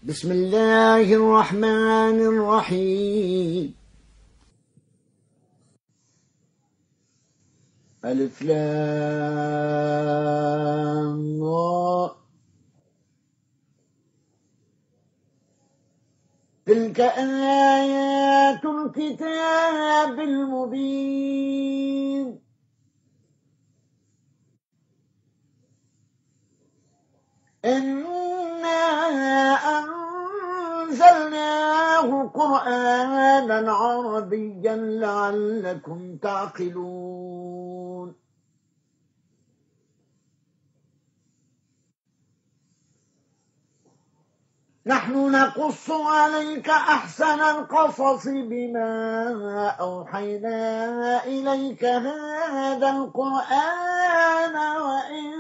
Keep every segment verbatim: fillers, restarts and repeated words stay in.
بسم الله الرحمن الرحيم. ألف لام را. تلك آيات الكتاب المبين. إنا أنزلناه قرآنا عربيا لعلكم تعقلون. نحن نقص عليك أحسن القصص بما أوحينا إليك هذا القرآن وإن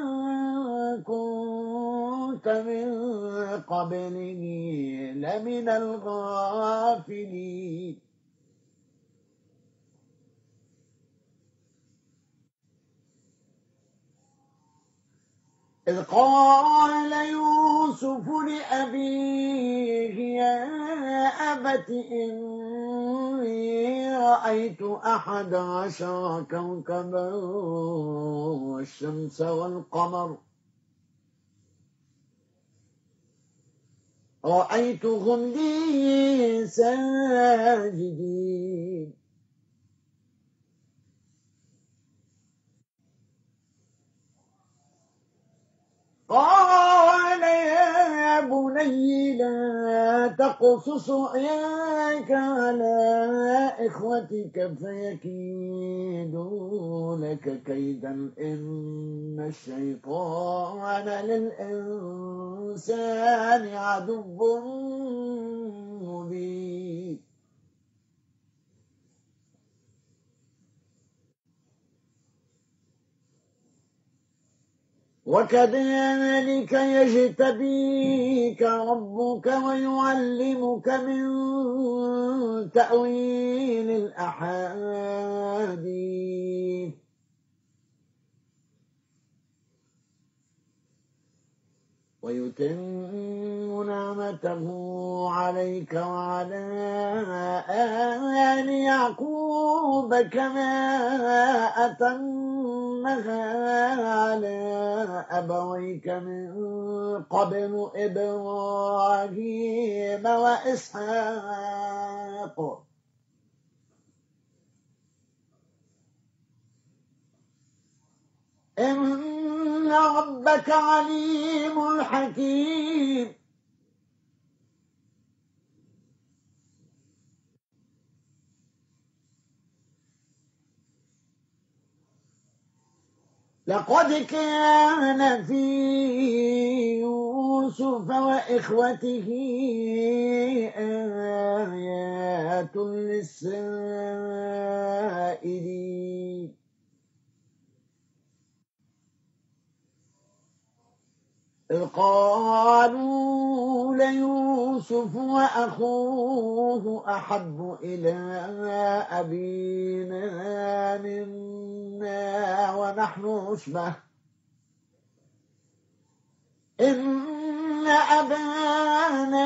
كنت من قبله لمن الغافلين. إذ قال يوسف لأبيه يا أبت إني رأيت أحد عشر كوكبا والشمس والقمر رأيتهم لي ساجدين. قال يا بني لا تقصص رؤياك على إخوتك فيكيدوا لك كيدا إن الشيطان للإنسان عدو مبين. وكذلك يجتبيك ربك ويعلمك من تأويل الأحاديث ويتم نعمته عليك وعلى آل يعقوب كما أتمها على أبويك من قبل إبراهيم وإسحاق إن ربك عليم حكيم. لقد كان في يوسف وإخوته آيات للسائلين. إذ قالوا ليوسف وأخوه أحب إلى أبينا منا ونحن عصبة إن أبانا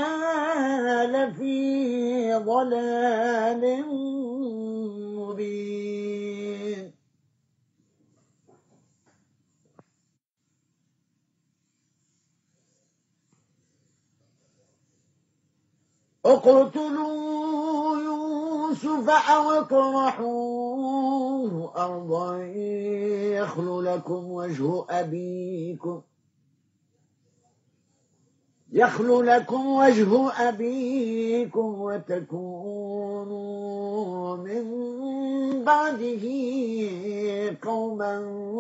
لفي ضلال مبين. اقتلوا يوسف أو اطرحوه أرضا يخل لكم وجه أبيكم يخل لكم وجه أبيكم وتكونوا من بعده قوما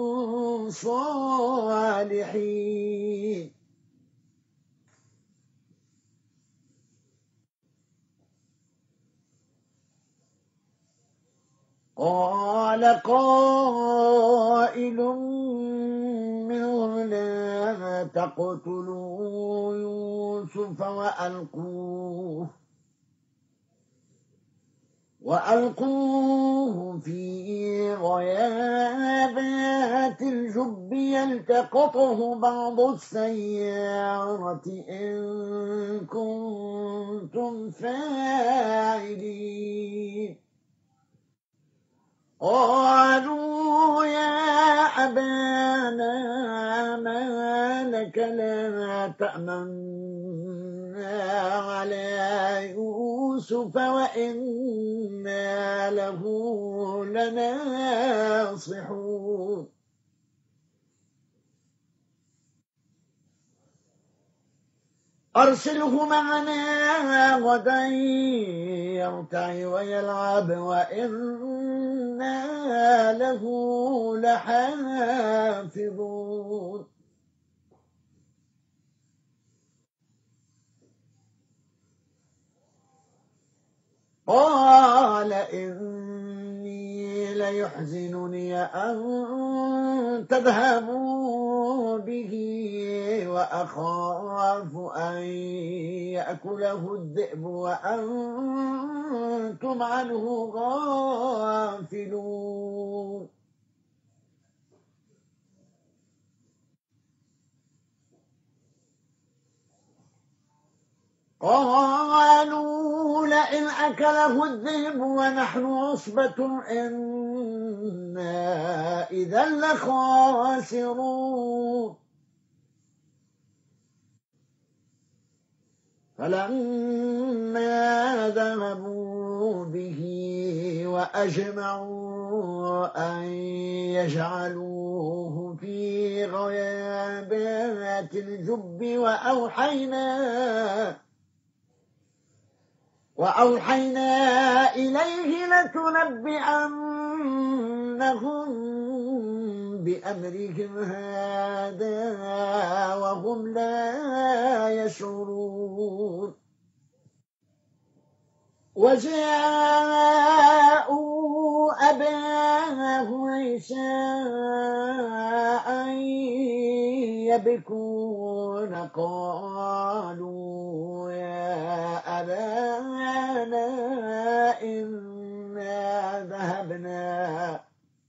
صالحين. قال قائل منهم لا تقتلوا يوسف وألقوه وألقوه في غيابات الجب يلتقطه بعض السيارة إن كنتم فاعلين قالوا يا أبانا ما لك لا تأمنا على يوسف وإنا له لناصحون أرسله معنا غدا يرتع ويلعب وإنا له لحافظون قال إني ليحزنني أن تذهبوا به وأخاف أن يأكله الذئب وأنتم عنه غافلون قالوا لئن أكله الذئب ونحن عصبة إنا إذا لخاسرون فلما ذهبوا به وأجمعوا أن يجعلوه في غيابات الجب وأوحينا وأوحينا إليه لتنبئنهم بأمرهم هذا وهم لا يشعرون وجاءوا أباهم عشاء يبكون قالوا يا أبانا إنا ذهبنا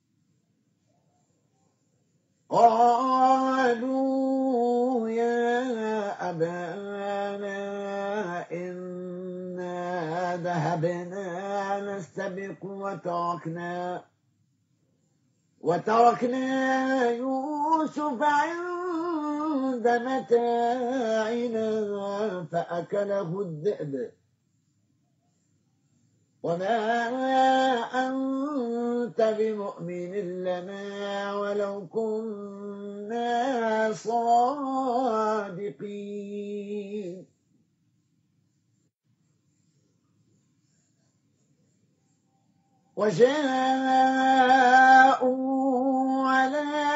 قالوا يا أبانا إنا ذهبنا نستبق وتركنا وتركنا يوسف عند متاعنا فأكله الذئب وما أنت بمؤمن لنا ولو كنا صادقين وجاءوا على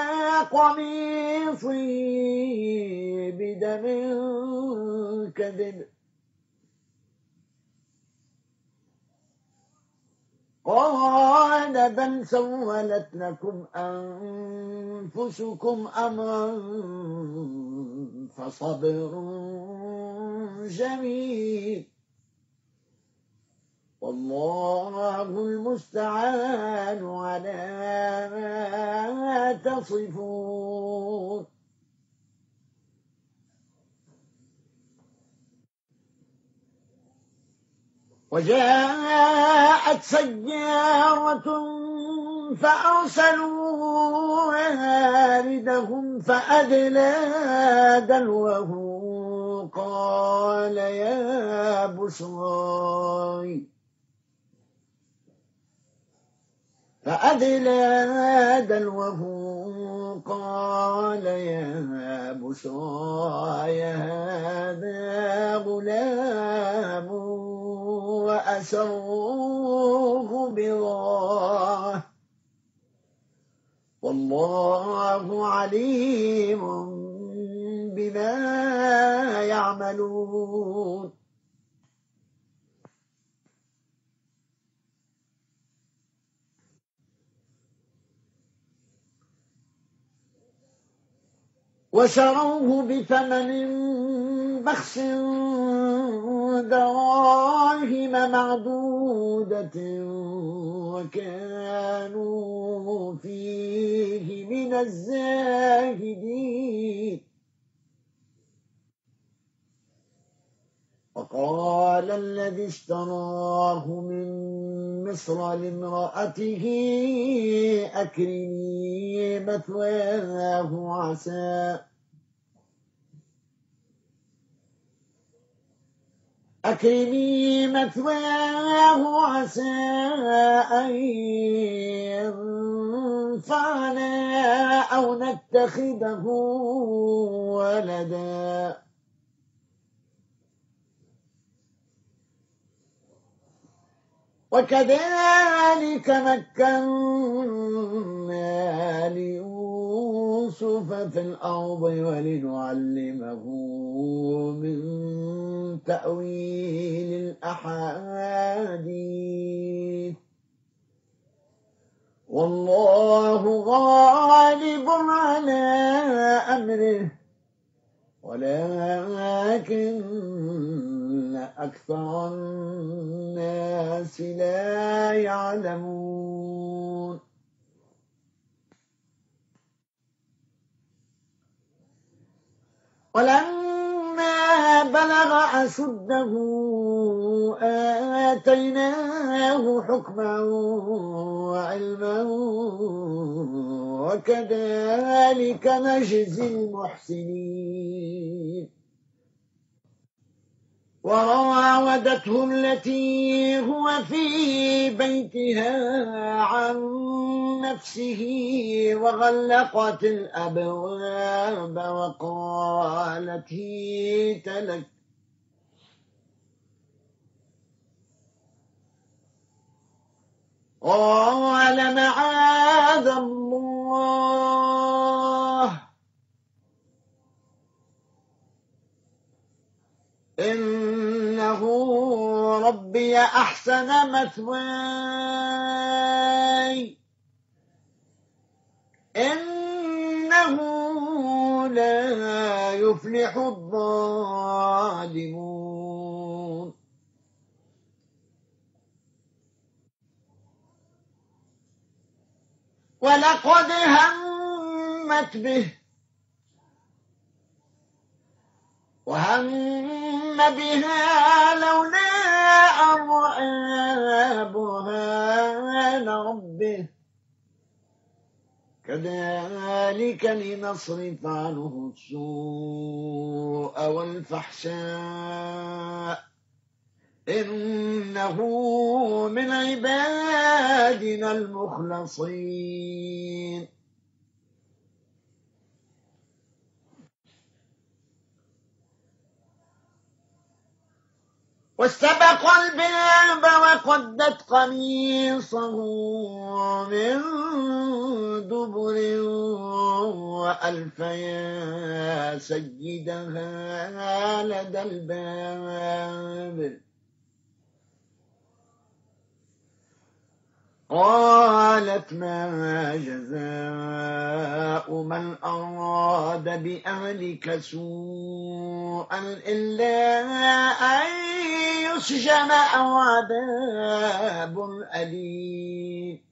قميصي بدم كذب قال بل سولت لكم أنفسكم أمرا فصبر جميل والله المستعان على ما تصفون وجاءت سيارة فأرسلوا واردهم فأدلى دلوه قال يا بشراي فأدلى دلوه قال يا بشراي هذا غلام وأسروه بضاعة والله عليم بما يعملون وشروه بثمن بخس دراهم معدودة وكانوا فيه من الزاهدين وقال قال الذي اشتراه من مصر لامرأته أكرمي مثواه عسى أكرمي مثواه عسى أن ينفعنا أو نتخذه ولدا وكذلك مكنا ليوسف في الأرض ولنعلمه من تأويل الأحاديث والله غالب على أمره ولكن أكثر الناس لا يعلمون ولما بلغ أشده آتيناه حكما وعلما وكذلك نجزي المحسنين وراودته التي هو في بيتها عن نفسه وغلقت الأبواب وقالت هيت لك قال معاذ الله إنه ربي أحسن مثواي إنه لا يفلح الظالمون ولقد همت به وهم بها لولا أن رأى برهان ربه كذلك لنصرف عنه السوء والفحشاء إنه من عبادنا المخلصين واستبق الباب وقدت قميصه من دبر وألف يا سيدها لدى الباب قالت ما جزاء من أراد بأهلك سوءا إلا أن يسجن أو عذاب أليم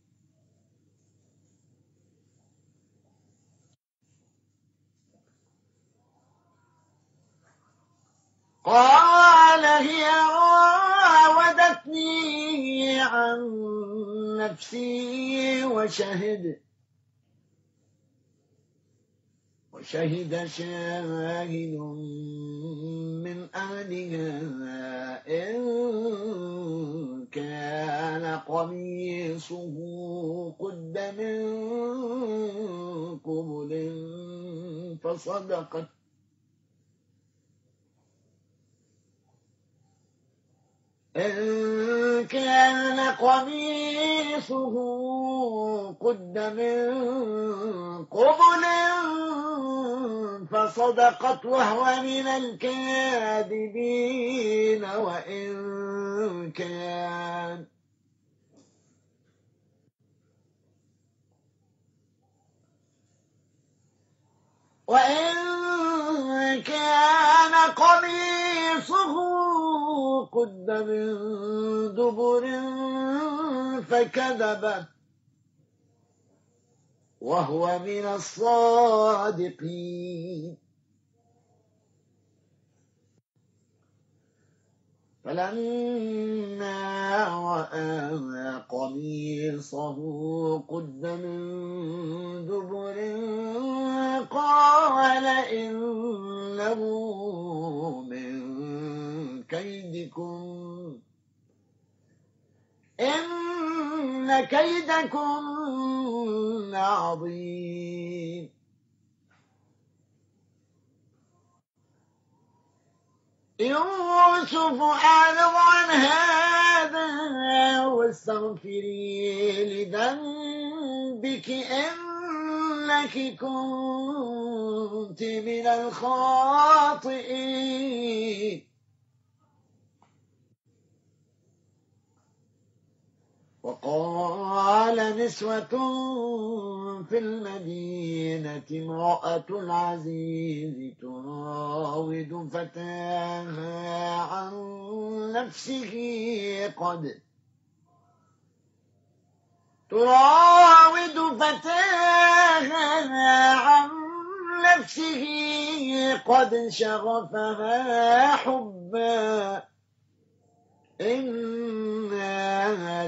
قال هي راودتني عن نفسي وشهد وشهد شاهد من أهلها إن كان قميصه قد من قبل فصدقت إن كان قميصه قد من قبل فصدقت وهو من الكاذبين وإن كان وإن كان قميصه قد من دبر فكذب وهو من الصادقين فلما رأى قميصه قد من دبر قال إنه من كيدكم إن كيدكم عظيم. يوسف أعرض عن هذا واستغفري لذنبك إنك كنت من الخاطئين. وقال نسوة في المدينة امرأة العزيز تراود فتاها عن نفسه قد تراود فتاها عن نفسه قد شغفها حبا إنا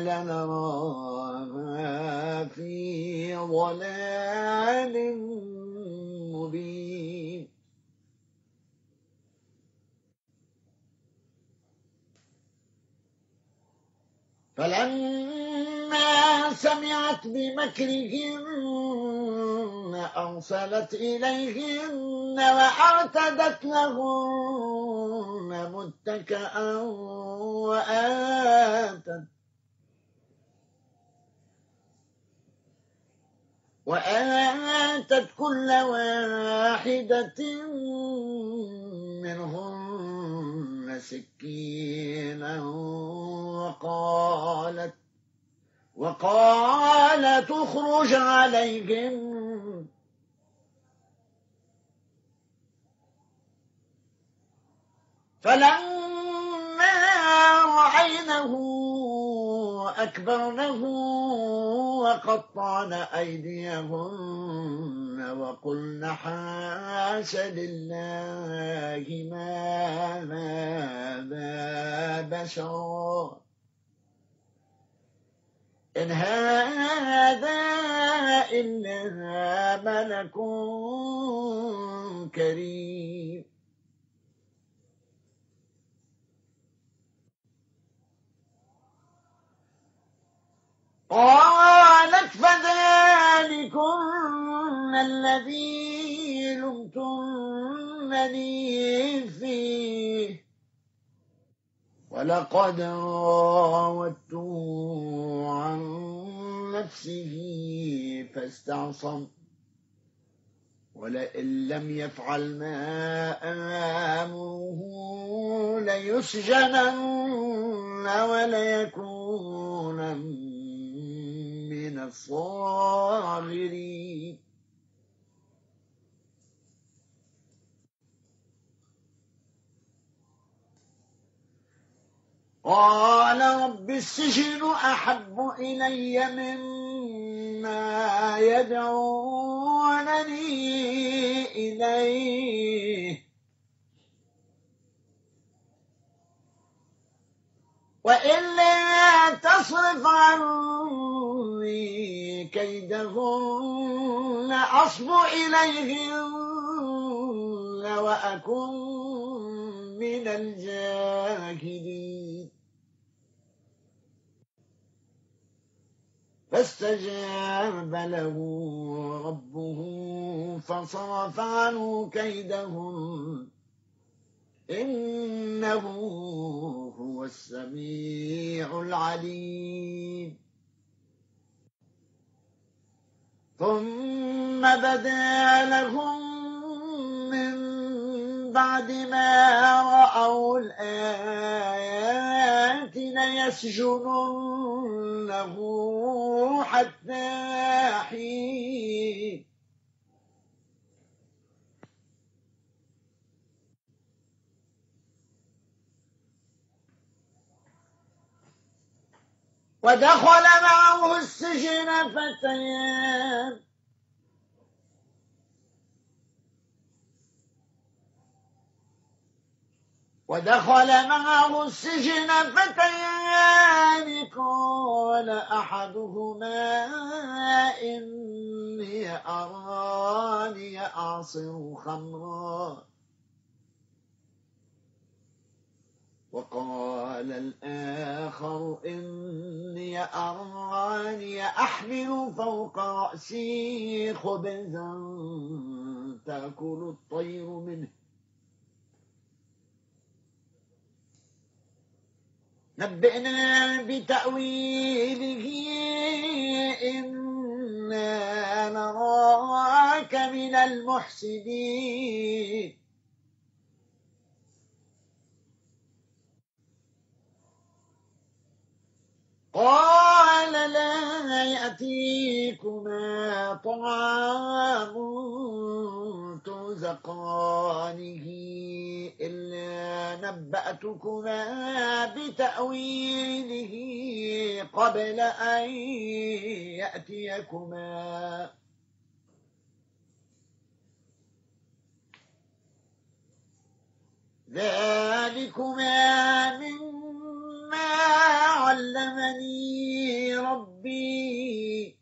لنراها في ضلال مبين. فلما سمعت بمكرهن أرسلت إليهن وأعتدت لهن متكئا وآتت وآتت كل واحدة منهن سكينا وقالت وقالت اخرج عليهم. فلما رأينه أكبرنه وقطعن أيديهن وقلن حاش لله ما هذا بشرا إن هذا إلا ملك كريم. قالت فذلكن الذي لمتنني فيه ولقد راودته عن نفسه فاستعصم ولئن لم يفعل ما آمره ليسجنن وليكون من الصاغرين. قال رب السجن أحب إلي مما يدعونني إليه وإلا تصرف عني كيدهن أصب إليهن وأكن من الجاهلين. فاستجاب له ربه فصرف عنه كيدهم إنه هو السميع العليم. ثم بدا لهم من بعد ما رأوا الآيات ليسجننه حتى حين. ودخل معه السجن فتيان ودخل معه السجن فتيان قال أحدهما إني أراني أعصر خمرا وقال الآخر إني أراني أحمل فوق رأسي خبزا تأكل الطير منه نبئنا بتأويله إنا نراك من المحسنين قال لا يأتيكما طعام ترزقانه إلا نبأتكما بتأويله قبل أن يأتيكما ذلكما مما علمني ربي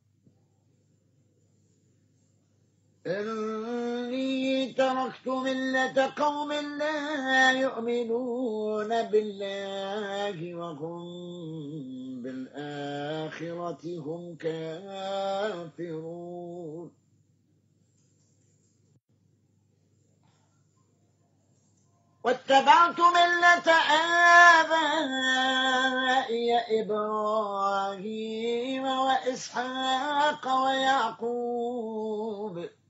إني تركت ملة قوم لا يؤمنون بالله وهم بالآخرة هم كافرون واتبعت ملة آبائي إبراهيم وإسحاق ويعقوب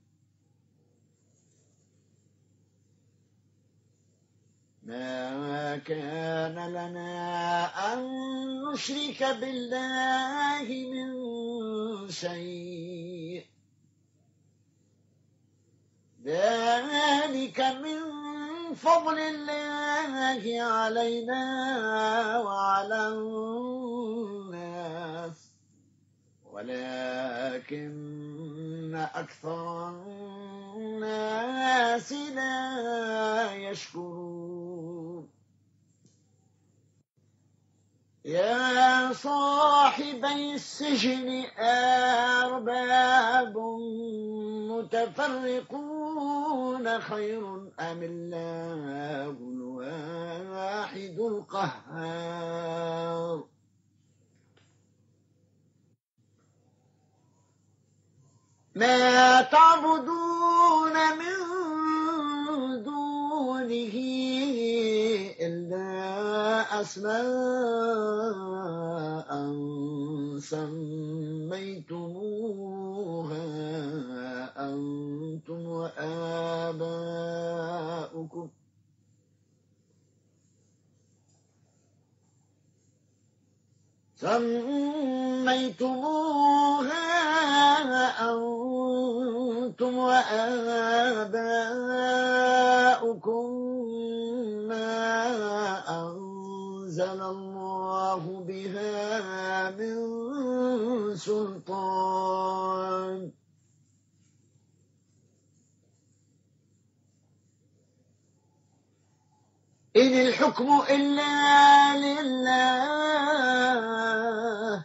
ما كان لنا أن نشرك بالله من شيء ذلك من فضل الله علينا وعلى الناس ولكن أكثر الناس لا يشكرون يا صاحبي السجن أرباب متفرقون خير أم الله الواحد القهار ما تعبدون من دونه إلا أسماء سميتموها أنتم وآباؤكم سميتموها أنتم وآباؤكم ما أنزل الله بها من سلطان إن الحكم إلا لله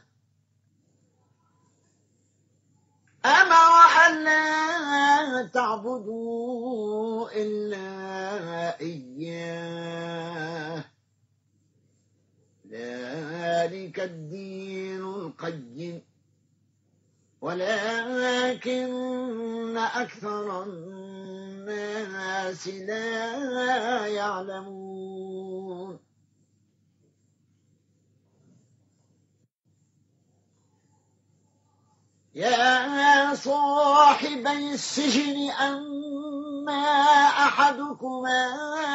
أمر ألا تعبدوا إلا إياه ذلك الدين القيم ولكن أكثر الناس لا يعلمون يا صاحبي السجن أما أحدكما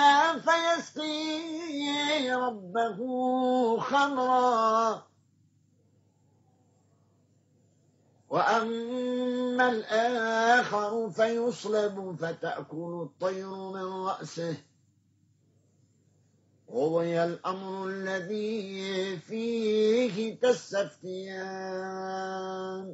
فيسقي ربه خمرا وأما الآخر فيصلب فتأكل الطير من رأسه قضي الأمر الذي فيه تستفتيان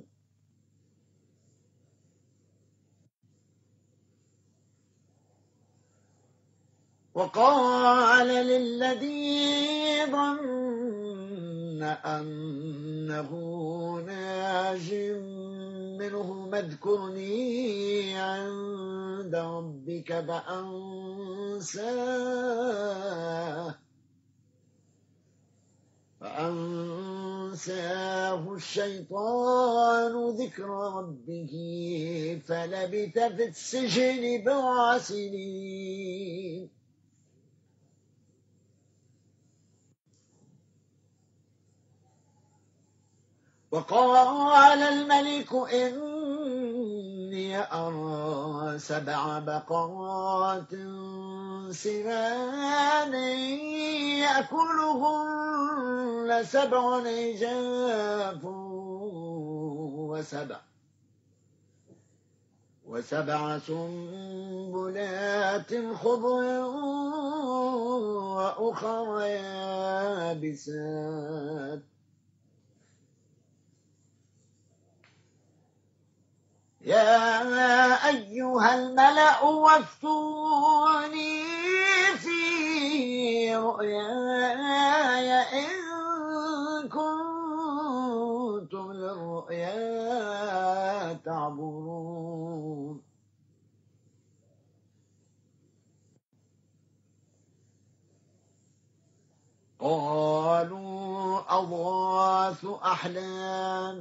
وقال للذي ظن أنه ناج منه اذكرني عند ربك فأنساه فأنساه الشيطان ذكر ربه فلبث في السجن بضع سنين. وقال الملك إني أرى سبع بقرات سمان يأكلهن سبع عجاف وسبع وسبع سنبلات خضر وأخر يابسات يا أيها الملأ وافتوني في رؤياي إن كنتم للرؤيا تعبرون. قالوا أضغاث أحلام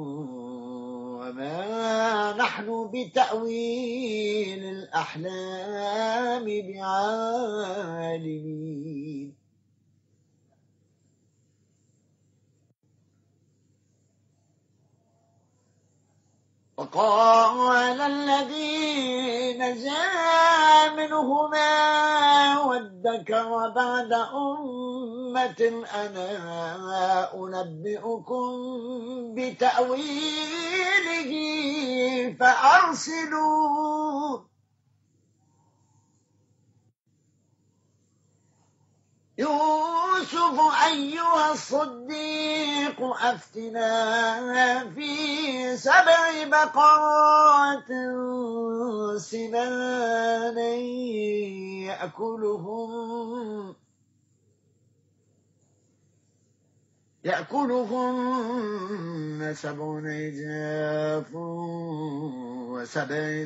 وما نحن بتأويل الأحلام بعالمين. وقال الذي نجا منهما وادكر بعد أمة أنا أنبئكم بتأويله فأرسلون. يوسف أيها الصديق أفتنا في سبع بقرات سمان يأكلهم يأكلهن سبع عجاف وسبع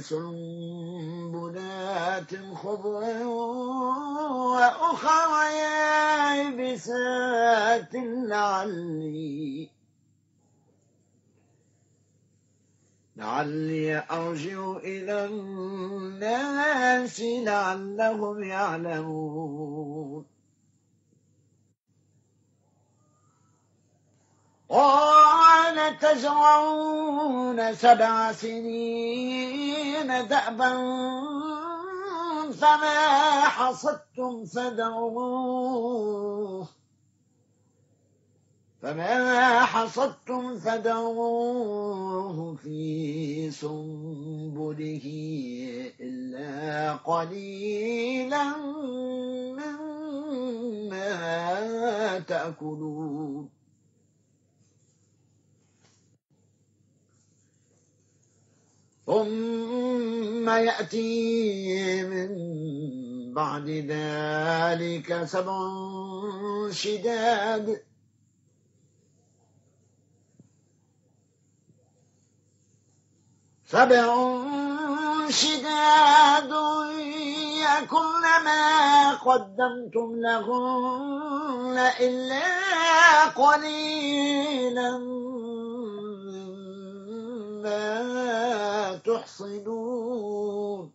سنبلات خضر وأخر يابسات لعلي لعلي أرجع إلى الناس لعلهم يعلمون. قال تزرعون سبع سنين دأبا فما حصدتم فذروه فما حصدتم فذروه في سنبله إلا قليلا مما تأكلون. ثم يأتي من بعد ذلك سبع شداد سبع شداد يأكلن ما قدمتم لهن إلا قليلا مما تحصنون.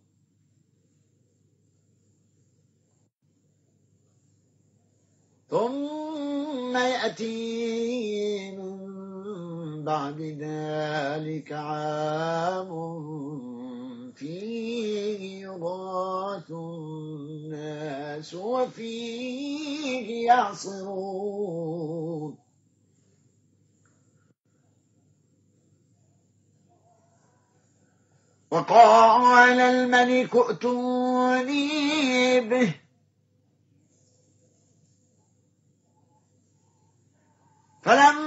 ثم يأتي من بعد ذلك عام فيه يغاث الناس وفيه يعصرون. وقال الملك ائتوني به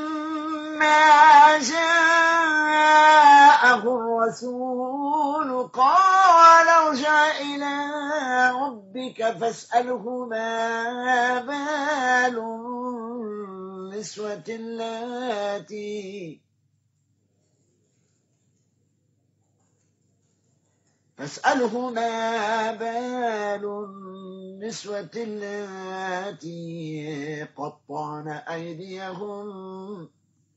فلما جاءه الرسول قال ارجع إلى ربك فاسأله ما بال النسوة اللاتي فاسأله ما بال النسوة اللاتي قطعن أيديهم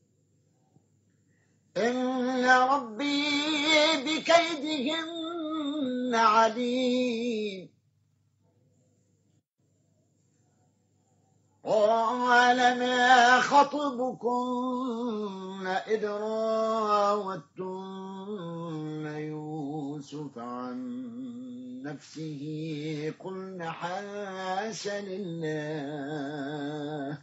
إن ربي بكيدهن عليم. قال ما خطبكن إذ راوتن يوسف عن نفسه قلن حاش لله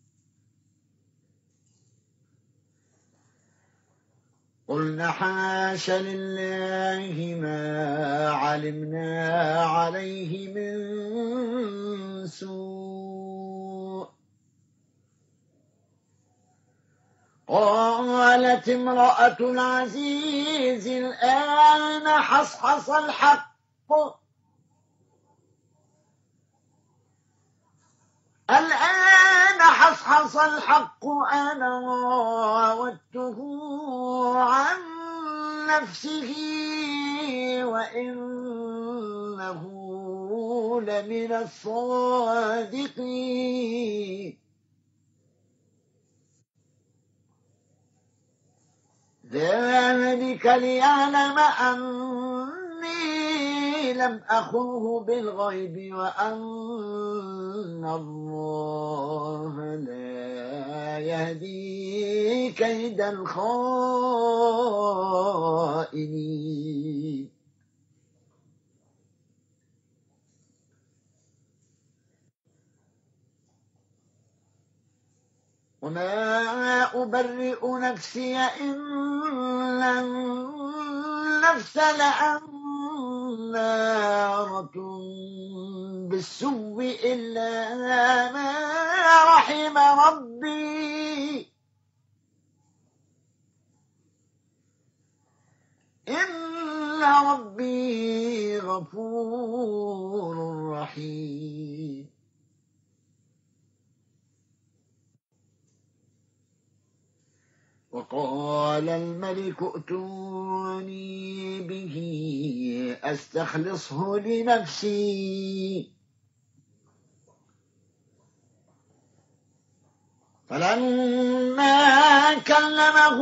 قلن حاش لله ما علمنا عليه من سوء. قالت امرأة العزيز الآن حصحص الحق الآن حصحص الحق أنا راودته عن نفسه وإنه لمن الصادقين. ذلك ليعلم أني لم أخنه بالغيب وأن الله لا يهدي كيد الخائنين. وما أبرئ نفسي إن النفس لأمارة بالسوء إلا ما رحم ربي إن ربي غفور رحيم. وقال الملك ائتوني به أستخلصه لنفسي فلما كلمه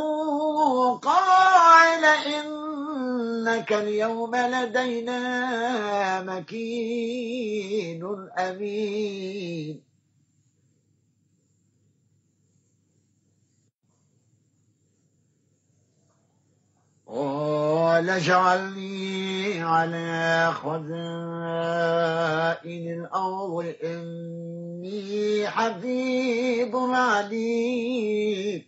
قال إنك اليوم لدينا مكين أمين. قال اجعلني على خزائن الأرض إني حفيظ عليم.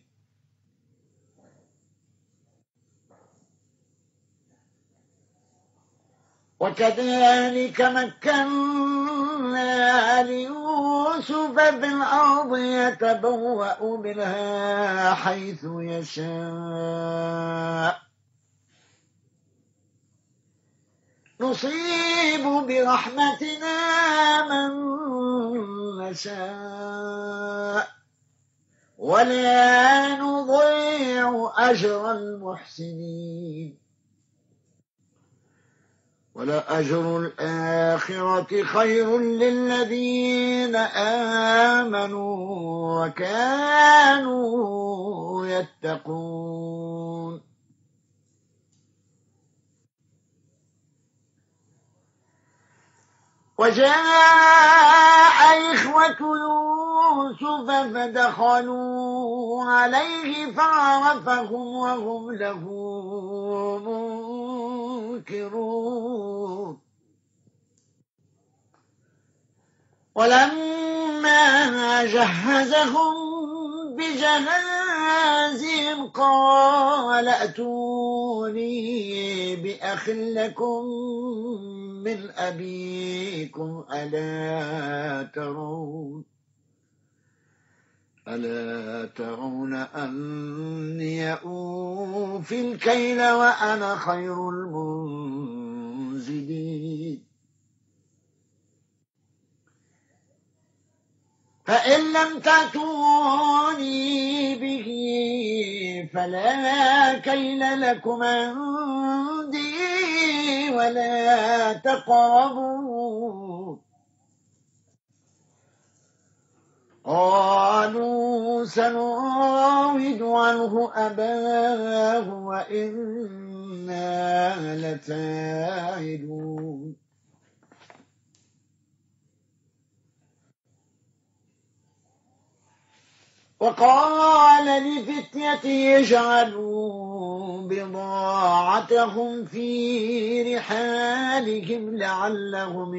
وكذلك مكنا ليوسف في الأرض يتبوأ منها حيث يشاء نصيب برحمتنا من نشاء ولا نضيع أجر المحسنين ولأجر الآخرة خير للذين آمنوا وكانوا يتقون. وجاء إخوة يوسف فدخلوا عليه فعرفهم وهم له منكرون. ولما جهزهم بجهازهم قال ائتوني بأخ لكم من أبيكم ألا ترون ألا ترون أني أوفي الكيل وأنا خير المنزلين. مفسدين. فإن لم تأتوني به فلا كيل لكم عندي ولا تقربوا. قالوا سنراود عنه أباه وإنا لفاعلون. وقال لفتيته اجعلوا بضاعتهم في رحالهم لعلهم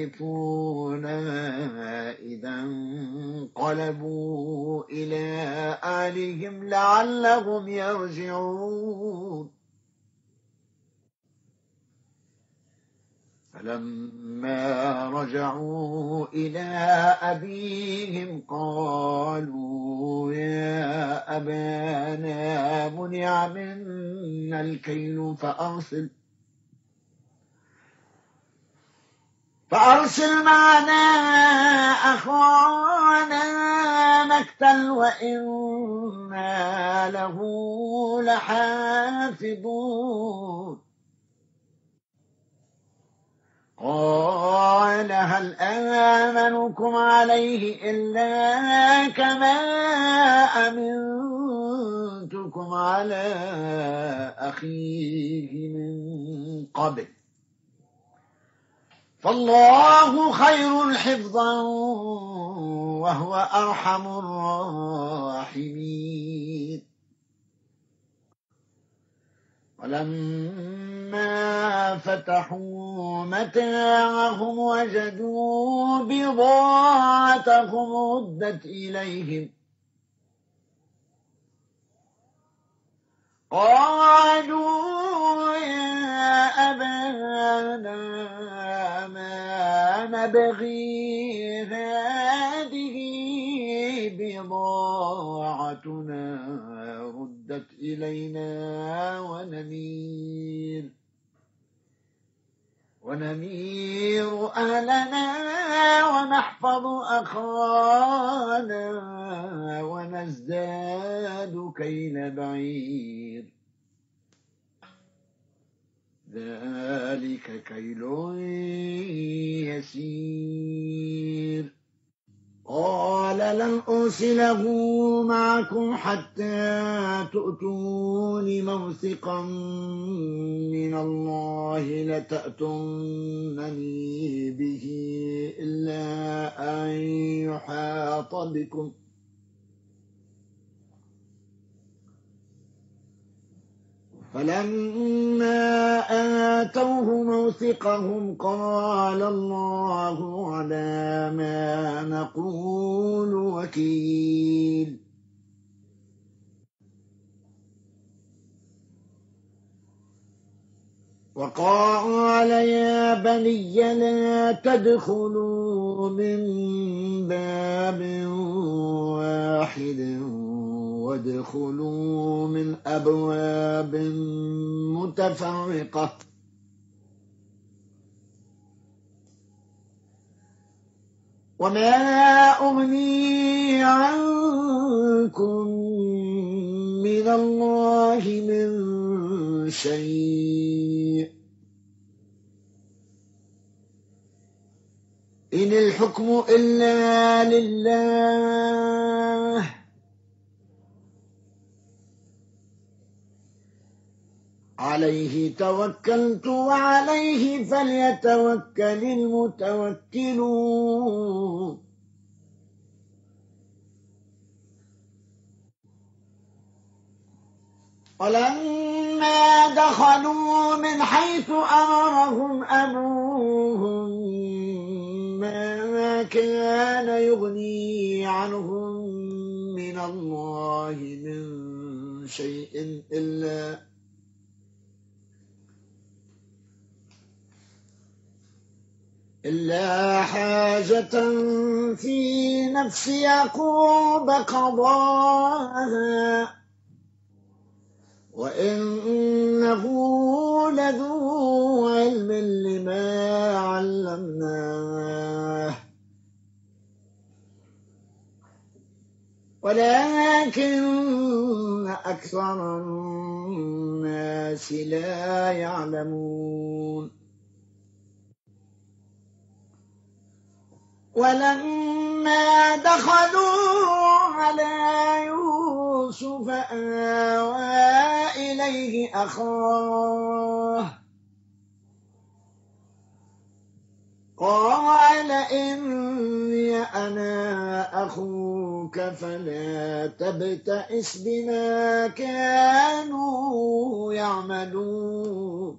يعرفونها إذا انقلبوا إلى أهلهم لعلهم يرجعون. فلما رجعوا إلى أبيهم قالوا يا أبانا منع منا الكيل فأرسل فأرسل معنا أخانا نكتل وإنا له لحافظون. قال هل آمنكم عليه إلا كما أمنتكم على أخيه من قبل فالله خير حفظا وهو أرحم الراحمين. ولما فتحوا متاعهم وجدوا بضاعتهم ردت إليهم قالوا يا أبانا ما نبغي هذه بضاعتنا ردت إلينا ونمير ونمير أهلنا ونحفظ أخانا ونزداد كيل بعير ذلك كيل يسير. قال لن أرسله معكم حتى تؤتون موثقا من الله لتأتونني به إلا أن يحاط بكم فلما آتوه موثقهم قال الله على ما نقول وكيل. وقال يا بني لا تدخلوا من باب واحد وادخلوا من أبواب متفرقة وما أغني عنكم من الله من شيء إن الحكم إلا لله عليه توكلت وعليه فليتوكل المتوكلون. ولما دخلوا من حيث أمرهم أبوهم ما كان يغني عنهم من الله من شيء إلا إلا حاجة في نفس يعقوب قضاها وإنه لذو علم لما علمناه ولكن أكثر الناس لا يعلمون. ولما دخلوا على يوسف آوى إليه أخاه قال إني أنا أخوك فلا تبتئس بما كانوا يعملون.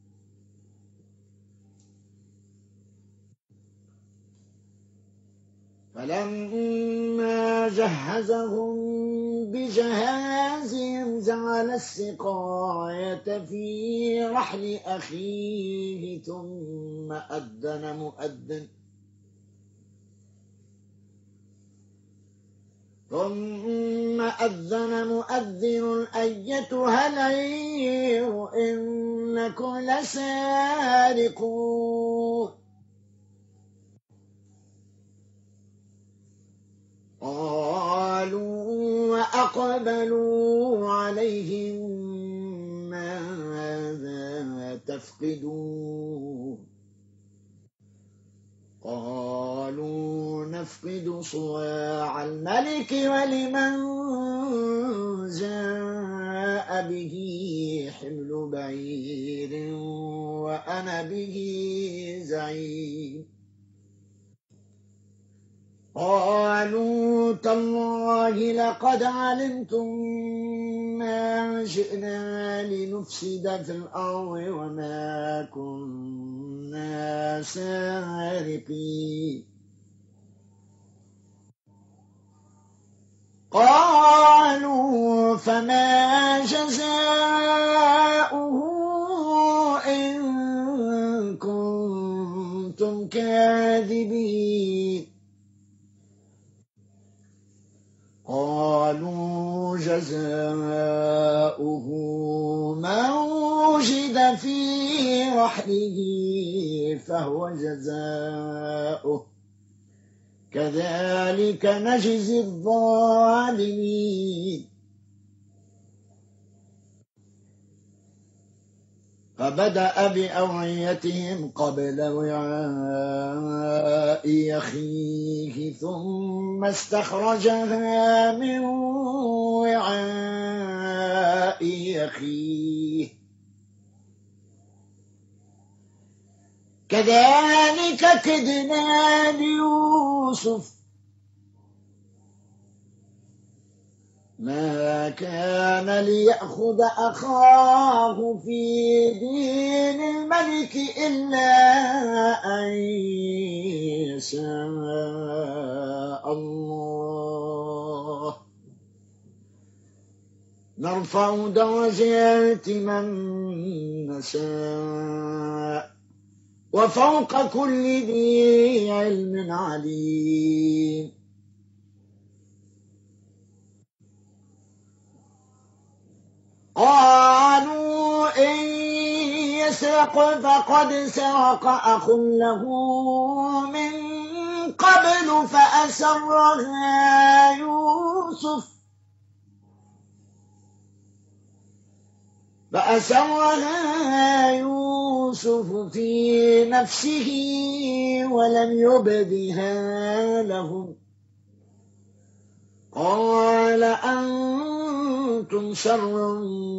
فلما جهزهم بجهازهم جعل السقاية في رحل أخيه ثم أذن مؤذن ثم أذن مؤذن أيتها العير إنكم لسارقون. قالوا وأقبلوا عليهم ماذا تفقدون قالوا نفقد صواع الملك ولمن جاء به حمل بعير وأنا به زعيم. قالوا تالله لقد علمتم ما جئنا لنفسد في الأرض وما كنا سارقين. قالوا فما جزاؤه إن كنتم كاذبين. قالوا جزاؤه من وجد في رحله فهو جزاؤه كذلك نجزي الظالمين. فبدأ بأوعيتهم قبل وعاء أخيه ثم استخرجها من وعاء أخيه كذلك كدنا ليوسف ما كان ليأخذ أخاه في دين الملك إلا أن يشاء الله نرفع درجات من نشاء وفوق كل ذي علم عليم. قالوا إن يسرق فقد سرق أخ له من قبل فأسرها يوسف فأسرها يوسف في نفسه ولم يبدها لهم. قال أنتم شر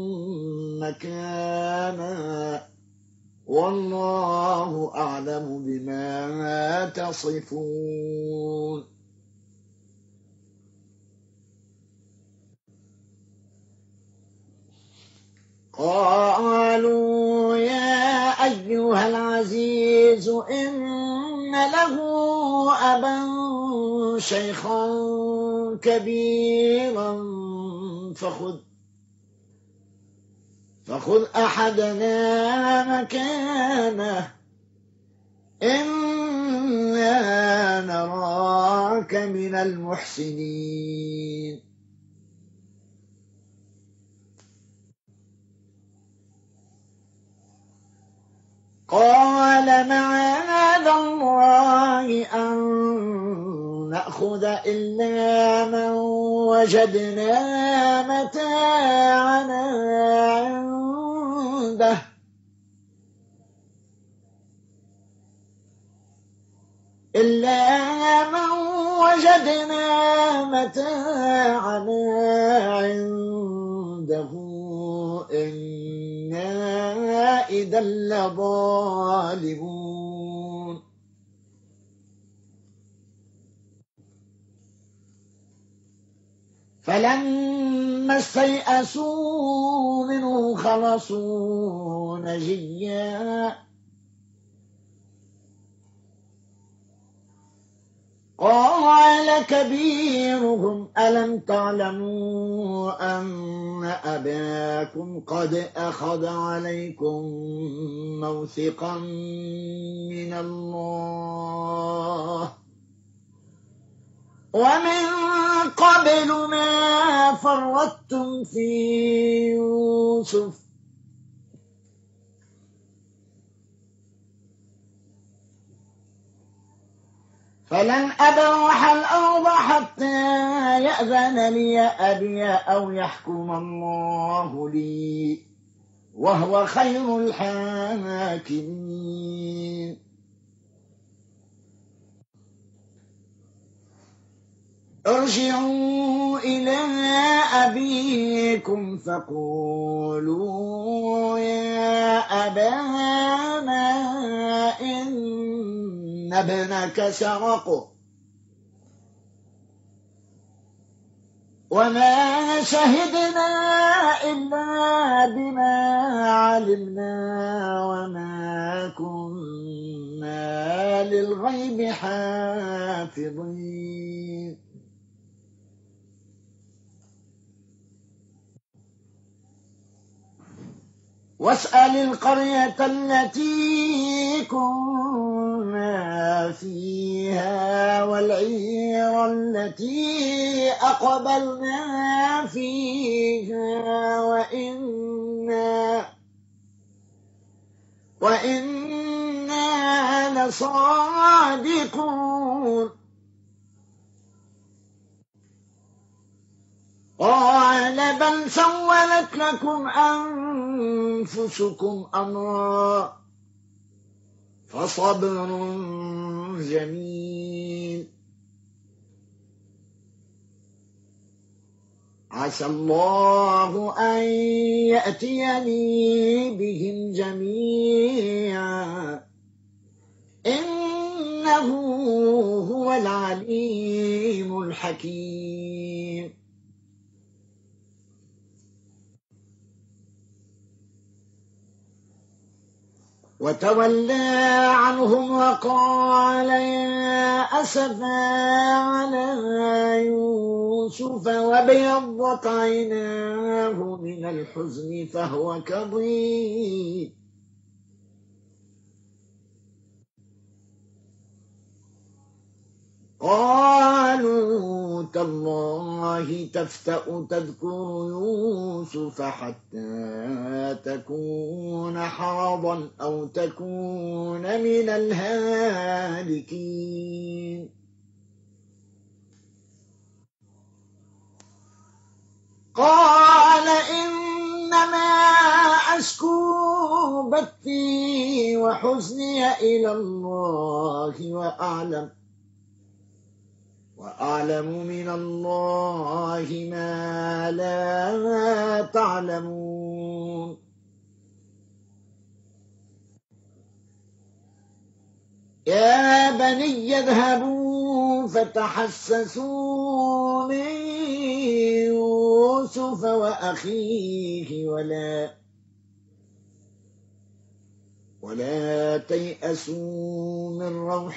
مكانا والله أعلم بما تصفون. قالوا يا أيها العزيز إن له أبا شيخا كبيرا فخذ فخذ أحدنا مكانه إنا نراك من المحسنين. قال معاذ الله أن نأخذ إلا من وجدنا متاعنا عنده إلا من وجدنا متاعنا عنده إنا إذا لظالمون فلما استيئسوا منه خلصوا نجيا قال كبيرهم ألم تعلموا أن أباكم قد أخذ عليكم موثقا من الله ومن قبل ما فرطتم في يوسف فلن أبرح الأرض حتى يأذن لي أبي أو يحكم الله لي وهو خير الحاكمين ارجعوا إلى أبيكم فقولوا يا أبانا إن ابنك سرق وما شهدنا إلا بما علمنا وما كنا للغيب حافظين واسأل القرية التي كنا فيها والعير التي أقبلنا فيها وإنا وإنا لصادقون قال بل سولت لكم أنفسكم أمرا فصبر جميل عسى الله أن يأتيني بهم جميعا إنه هو العليم الحكيم وتولى عنهم وقال يا أسفا على يوسف وابيضت عيناه من الحزن فهو كظيم قالوا تالله تفتأ تذكر يوسف حتى تكون حرضا أو تكون من الهالكين قال إنما أشكو بثي وحزني إلى الله وأعلم وأعلم من الله ما لا تعلمون يا بني اذهبوا فتحسسوا من يوسف وأخيه ولا ولا تيأسوا من روح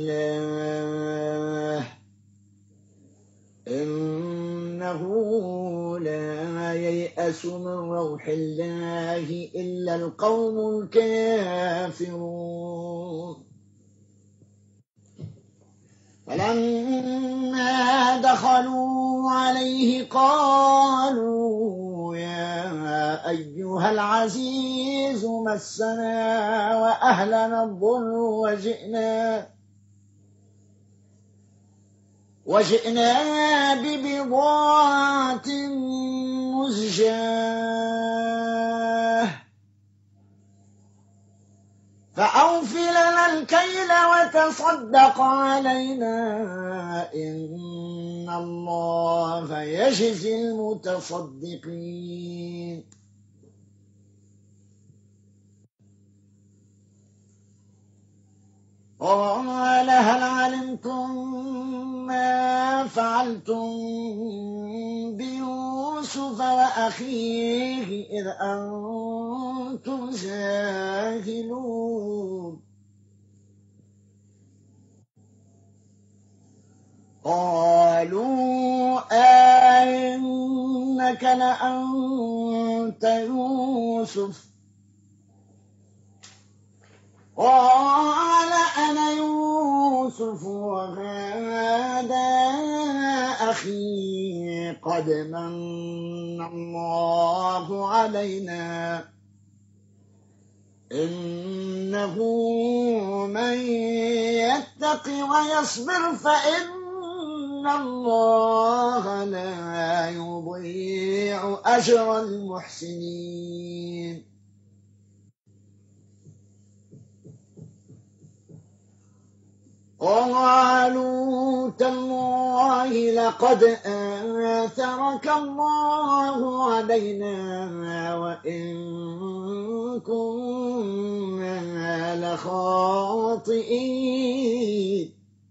الله إنه لا ييأس من روح الله إلا القوم الكافرون فلما دخلوا عليه قالوا يا أيها العزيز مسنا وأهلنا الضر وجئنا وجئنا ببضاعة مزجاة فأوف لنا الكيل وتصدق علينا إن الله يجزي المتصدقين قال هل علمتم ما فعلتم بيوسف وأخيه إذ أنتم جاهلون قالوا أئنك لأنت يوسف قال أنا يوسف وهذا أخي قد من الله علينا إنه من يتق ويصبر فإن الله لا يضيع أجر المحسنين قالوا تالله لقد آثرك الله علينا وإن كنا لخاطئين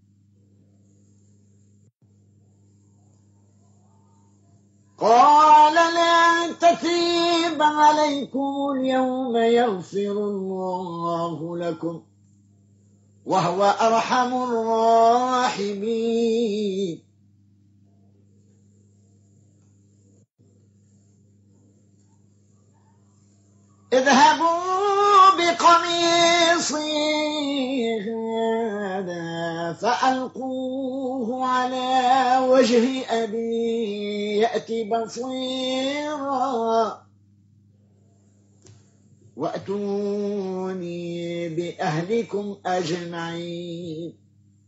قال لا تثريب عليكم اليوم يغفر الله لكم وهو أرحم الراحمين اذهبوا بقميصي هذا فألقوه على وجه أبي يأتي بصيرا وأتوني بأهلكم أجمعين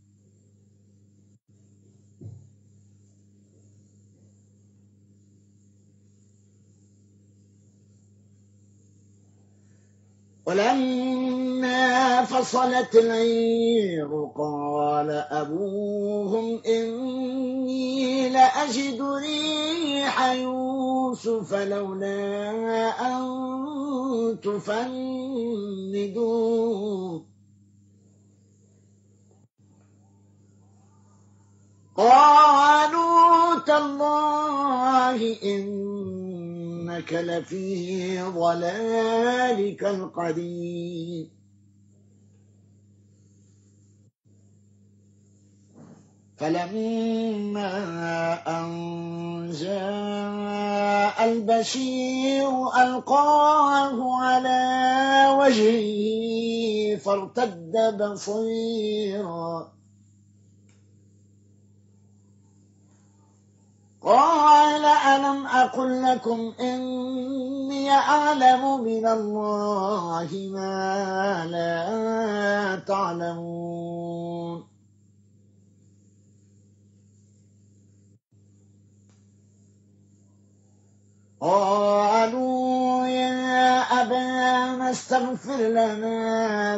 ولما فصلت العير قال أبوهم إني لأجد ريح يوسف لولا أن تفندون قالوا تالله إنك لفي ضلالك القديم فلما أن جاء البشير ألقاه على وجهه فارتد بصيرا قال ألم أقل لكم إني أعلم من الله ما لا تعلمون قالوا يا أبانا استغفر لنا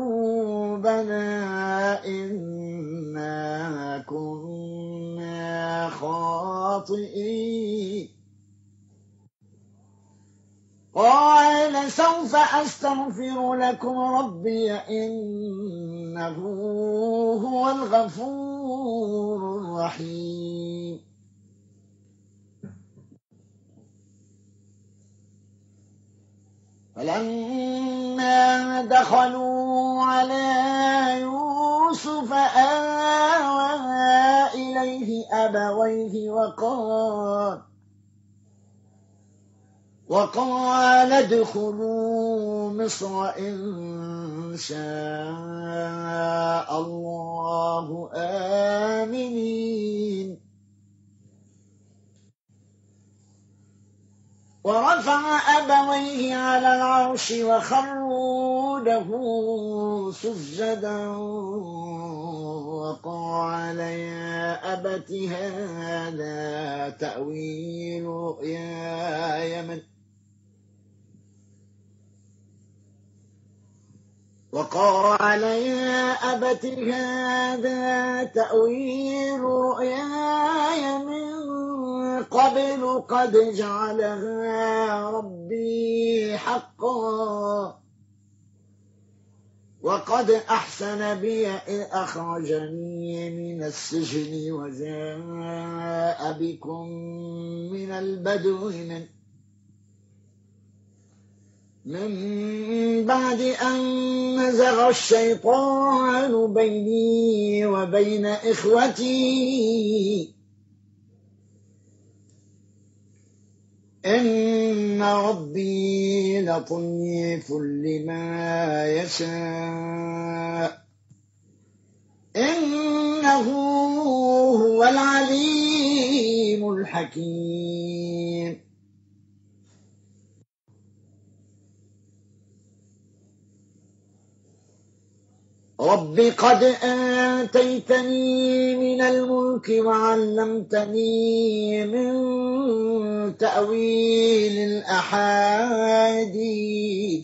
ذنوبنا إنا كنا خاطئين قال سوف أستغفر لكم ربي إنه هو الغفور الرحيم فلما دخلوا على يوسف آوى إليه أبويه وقال وقال ادخلوا مصر إن شاء الله آمنين ورفع أبويه على العرش وخروا له سجدا وقال يا أبت هذا تأويل رؤياي من وقال يا أبت هذا تأويل رؤياي من قبل قد جعلها ربي حقا وقد أحسن بي إذ أخرجني من السجن وجاء بكم من البدو من من بعد أن نزغ الشيطان بيني وبين إخوتي إن ربي لطيف لما يشاء إنه هو العليم الحكيم رب قد آتيتني من الملك وعلمتني من تأويل الأحاديث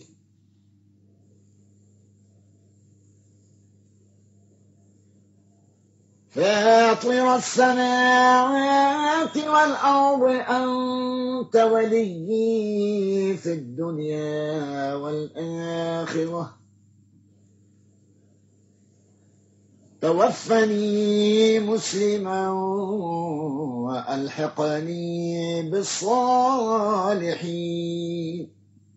فاطر السماوات والأرض أنت وليي في الدنيا والآخرة توفني مسلما وألحقني بالصالحين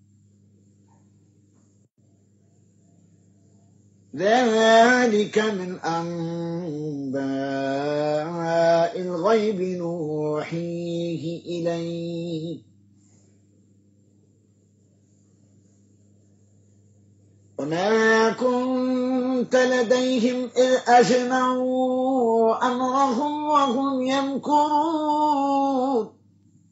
ذلك من أنباء الغيب نوحيه إليك وما كنت لديهم إذ أجمعوا أمرهم وهم يمكرون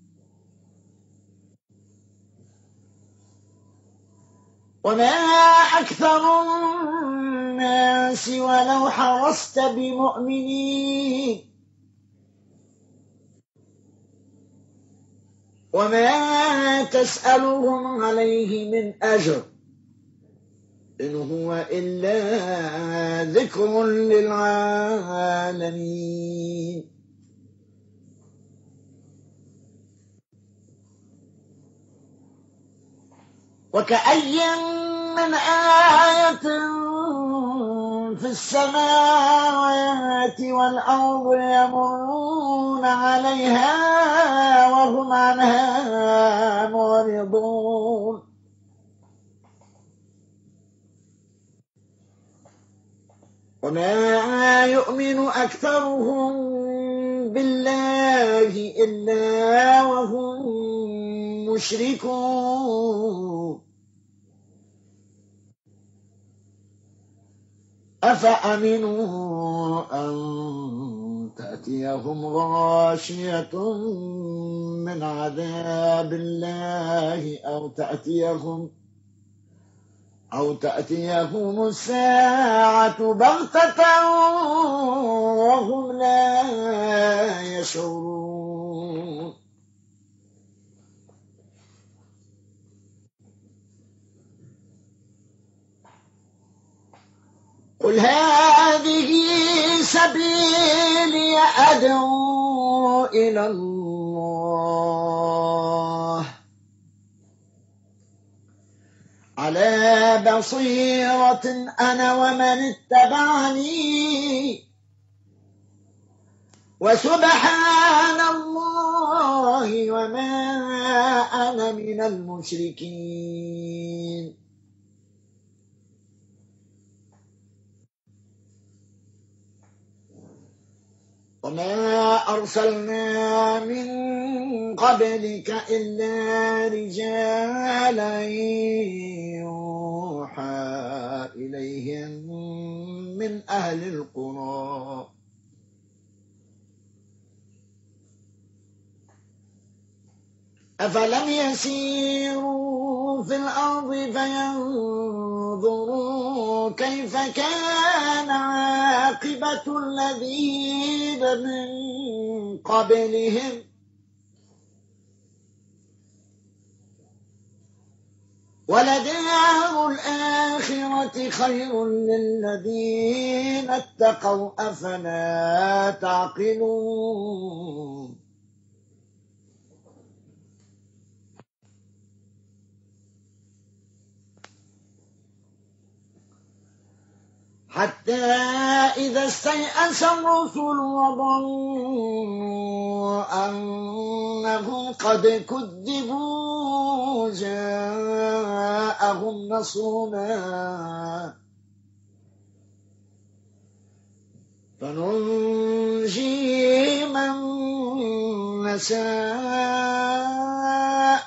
وما أكثر الناس ولو حرصت بمؤمنين وما تسألهم عليه من أجر إن هو إلا ذكر للعالمين وكأي من آية في السماوات والأرض يمرون عليها وهم عنها معرضون وما يؤمن أكثرهم بالله إلا وهم مشركون أفأمنوا أن تأتيهم غاشية من عذاب الله أو تأتيهم أو تأتيهم الساعة بغتة وهم لا يشعرون قل هذه سبيلي أدعو إلى الله على بصيرة أنا ومن اتبعني وسبحان الله وما أنا من المشركين وما أرسلنا من قبلك إلا رجالا يوحى إليهم من أهل القرى أفلم يسيروا في الأرض فينظروا كيف كان عاقبة الذين من قبلهم ولدار الآخرة خير للذين اتقوا أفلا تعقلون حتى إذا استيأس الرسل وظنوا أنهم قد كذبوا جاءهم نصرنا فننجي من نشاء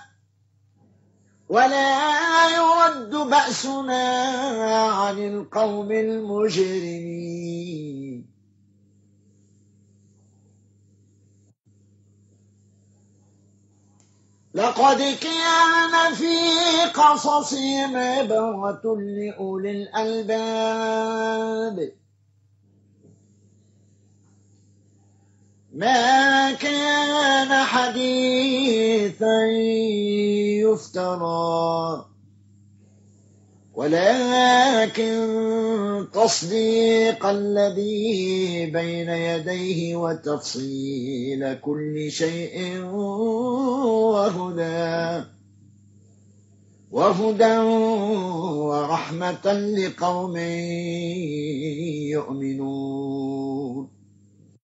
ولا يرد بأسنا عن القوم المجرمين لقد كان في قصصهم عبرة لأولي الألباب ما كان حديثا يفترى ولكن تصديق الذي بين يديه وتفصيل كل شيء وهدى وهدى ورحمة لقوم يؤمنون